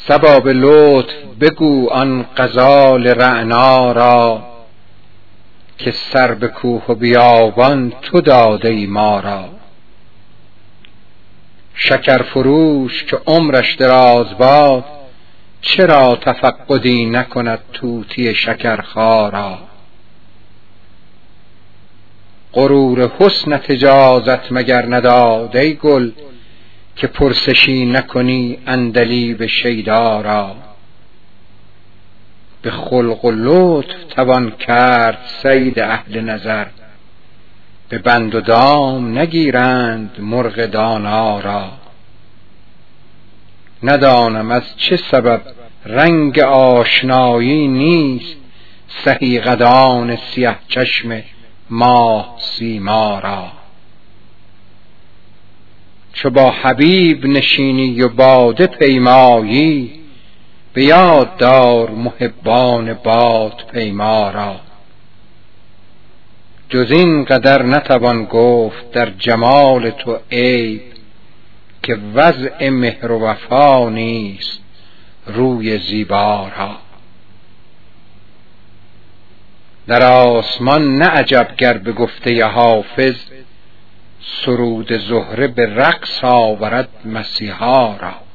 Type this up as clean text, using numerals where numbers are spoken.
صبا به لطف بگو آن غزال رعنا را، که سر به کوه و بیابان تو داده ای ما را. شکر فروش که عمرش دراز باد، چرا تفقدی نکند طوطی شکرخارا. غرور حسنت اجازت مگر نداد ای گل، که پرسشی نکنی عندلیب شیدا را. به خلق و لطف توان کرد صید اهل نظر، به بند و دام نگیرند مرغ دانا را. ندانم از چه سبب رنگ آشنایی نیست، سهی قدان سیه چشم ماه سیما را. چو با حبیب نشینی و باده پیمایی، به یاد دار محبان باد پیما را. جز این قدر نتوان گفت در جمال تو عیب، که وضع مهر و وفا نیست روی زیبا را. در آسمان نه عجب گر به گفته حافظ، سرود زهره به رقص آورد مسیحا را.